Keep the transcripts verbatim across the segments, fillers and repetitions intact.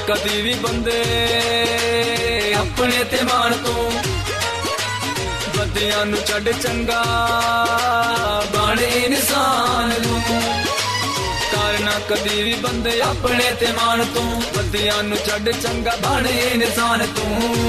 कदी भी बंदे अपने ते मान तू बदियां नू छड़ चंगा बन इंसान तू करना कदी भी बंदे अपने ते मान तू बदियां नू छड़ चंगा बन इंसान तू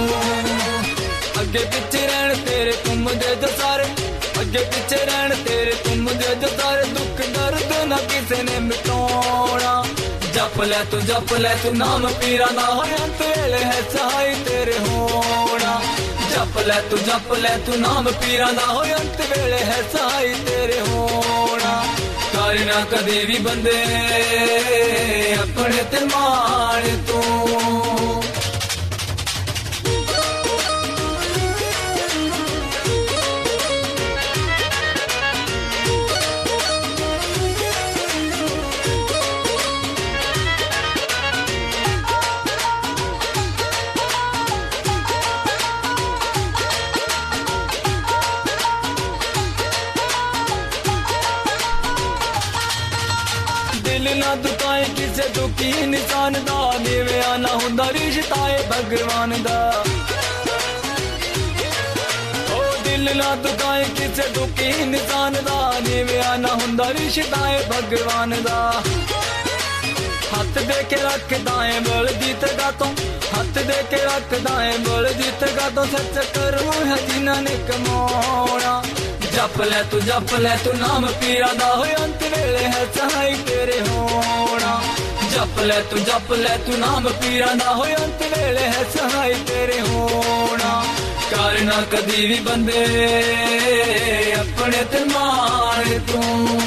अगे पिछे रहन तेरे तुम दे जो सारे अगे पिछे रहन तेरे तुम दे जो सारे दुख दर्द ना किसे ने मिटाना जप ले तू जप ले तू नाम पीरा ना हो अंत वेले है सहाय तेरे होना जप ले तू जप ले तू नाम पीरा ना हो अंत वेले है सहाय तेरे होना करना कदी भी बंदे अपने ते मान तू दिल ना दुखाए किसे दुखी इंसान दा नीवे आना हुंदा रिश्ता है भगवान दा ओ दिल ना दुखाए किसे दुखी इंसान दा नीवे आना हुंदा रिश्ता है भगवान दा हथ दे के रख दाएं बोल जीत गा तो हथ दे के रख दाएं बोल जीत गा तो सच करूं है जिन्हां ने कमाना जप ले तू जप ले तू नाम पीरा दा हो अंत वेले है सहाय तेरे होना जप ले तू जप ले तू नाम पीरा दा हो अंत वेले है सहाय तेरे होना करना कदी भी बंदे अपने ते मान तू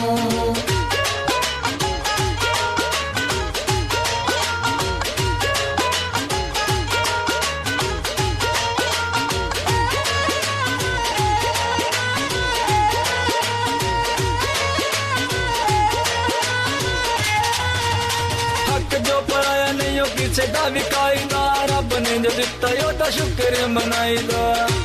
जो पढ़ाया नहीं हो किसे दा विकाईदा रब ने जो दिता यो दा शुक्र मनाईदा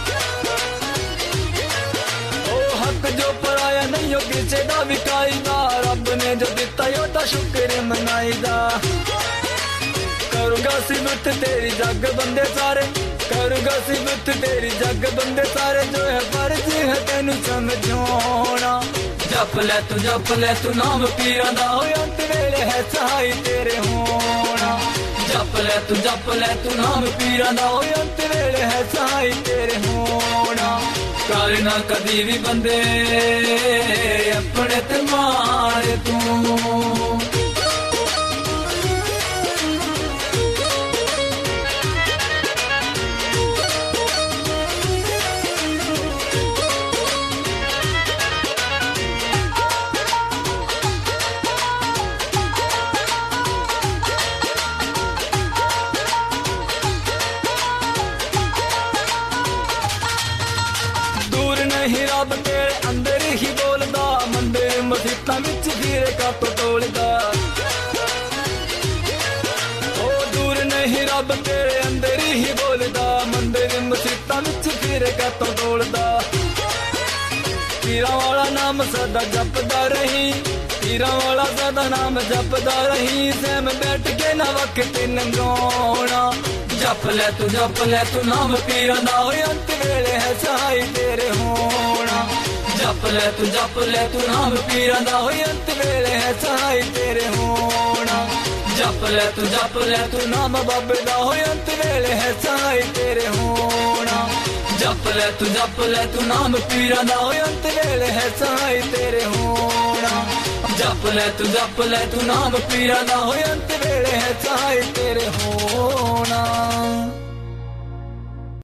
ओ हक जो पढ़ाया नहीं हो किसे दा विकाईदा रब ने जो दिता यो दा शुक्र मनाईदा करूंगा सिमत तेरी जग बंदे सारे करूंगा सिमत तेरी जग बंदे सारे जो है फर्ज है तेनू समझाना जप ले तू जप ले तू नाम पीरा दा हो अंत वेले है सहाय तेरे होना जप ले तू जप ले तू नाम पीरा दा हो अंत वेले है सहाय तेरे होना करना कदी भी बंदे अपने ते मान तू नहीं रब तेरे अंदर ही बोलदा मंदिर मसीता विच फिरे कप तोलदा ओ दूर नहीं रब तेरे अंदर ही बोलदा मंदिर मसीता विच फिरे कप तोलदा पीरा वाला नाम सदा जपदा रही पीरा वाला सदा नाम जपदा रही सैम बैठ के ना वक्त नंगाना जप ले तू जप ले तू नाम पीरा दा हो अंत वेले है सहाय तेरे होना जप ले तू जप ले तू नाम पीरा दा हो अंत वेले है सहाय तेरे होना जप ले तू जप ले तू नाम बाबे दा हो अंत वेले है सहाय तेरे होना जप ले तू जप ले तू नाम पीरा दा हो अंत वेले है सहाय तेरे होना जप ले तू जप ले तू नाम पीरा दा हो अंत वेले है सहाय तेरे होना।